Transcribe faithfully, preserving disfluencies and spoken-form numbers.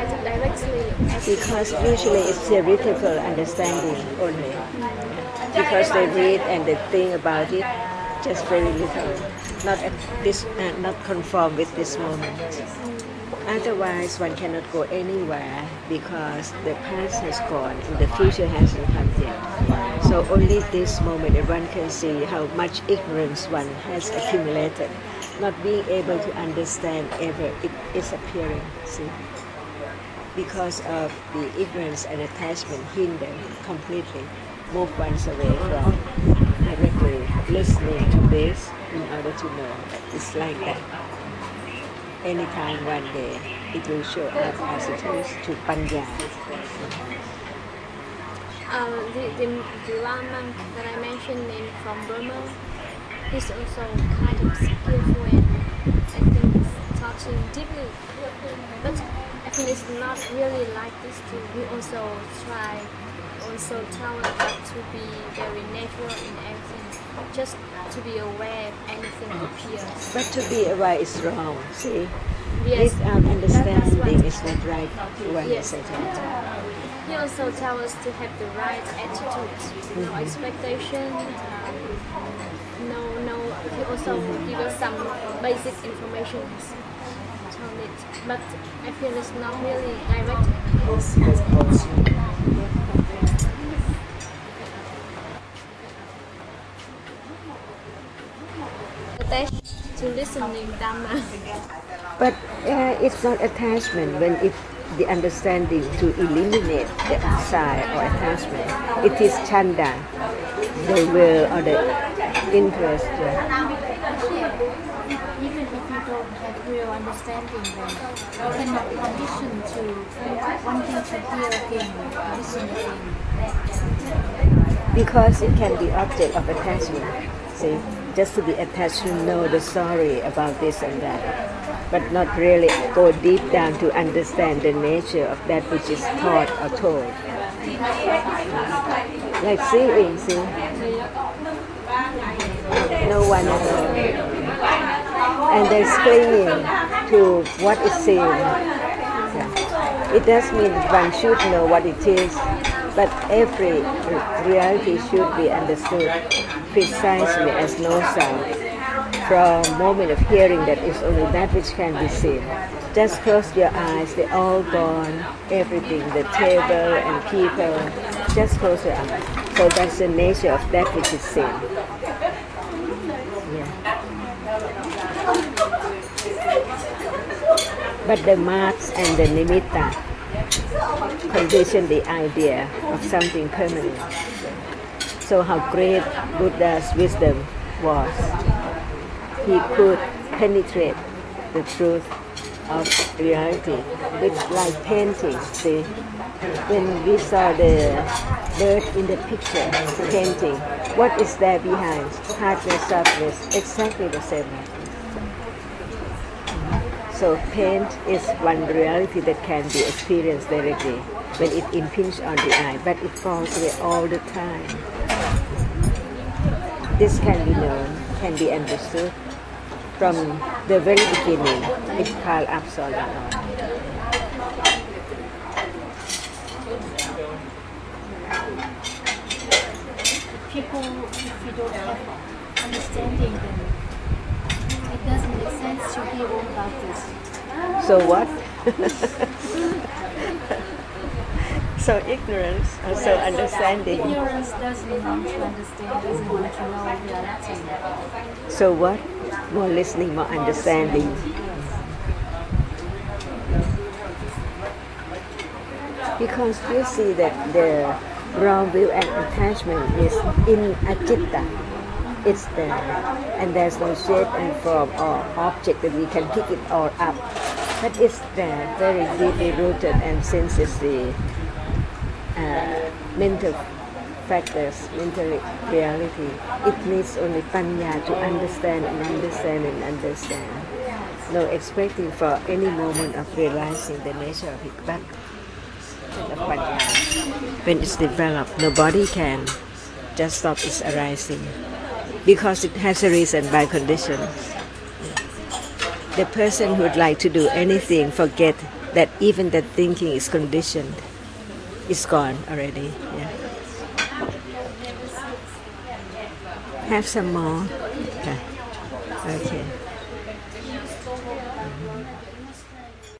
try to directly ask Because usually it's theoretical understanding only. Because they read and they think about it just very little, not at this, uh, not conform with this moment. Otherwise, one cannot go anywhere because the past has gone and the future hasn't come yet. So only this moment one can see how much ignorance one has accumulated, not being able to understand ever it is appearing. See, because of the ignorance and attachment hinder completely, move one away from directly listening to this in order to know that it's like that. Anytime one day it will show up as it is to Panya. Uh, the, the, the Lama that I mentioned in from Burma is also kind of skillful and I think touching deeply. But I think it's not really like this too. We also try, also tell us that to be very natural in everything, just to be aware if anything appears. But to be aware is wrong, see? Yes, Without understanding what- is not right when you Yes. say that. He also tells us to have the right attitude, no expectation, um, no, no. He also give us some basic information on it, but I feel it's not really direct. Attached to listening Dhamma. But uh, it's not attachment when it the understanding to eliminate the side or attachment. It is chanda, the will or the interest. Even if you don't have real understanding, then you cannot condition to wanting to hear again, listen again. Because it can be object of attachment. See, just to be attached to know the story about this and that, but not really go deep down to understand the nature of that which is taught or told. Like seeing, see, no one at all. And they're clinging to what is seen. Yeah. It does mean one should know what it is, but every reality should be understood precisely as no sound. From moment of hearing that is only that which can be seen. Just close your eyes, they're all gone, everything, the table and people, just close your eyes. So that's the nature of that which is seen. Yeah. But the marks and the nimitta condition the idea of something permanent. So how great Buddha's wisdom was. He could penetrate the truth of reality. It's like painting, see? When we saw the bird in the picture, painting, what is there behind? Hardness, softness, exactly the same. So paint is one reality that can be experienced directly when it impinges on the eye, but it falls away all the time. This can be known, can be understood from the very beginning. It's called absolute. People, if you don't have understanding, then it doesn't make sense to hear all about this. So what? So ignorance, or so understanding. Ignorance doesn't want to understand, doesn't want to know reality. So what? More listening, more understanding. Because you see that the wrong view and attachment is in acitta. It's there. And there's no shape and form or object that we can pick it all up. But it's there, very deeply rooted, and since it's the uh, mental factors, mental reality, it needs only panya to understand and understand and understand. No expecting for any moment of realizing the nature of it, but of panya. When it's developed, nobody can just stop its arising because it has a reason by conditions. The person who would like to do anything forget that even that thinking is conditioned. It's gone already. Yeah. Have some more. Okay. Okay.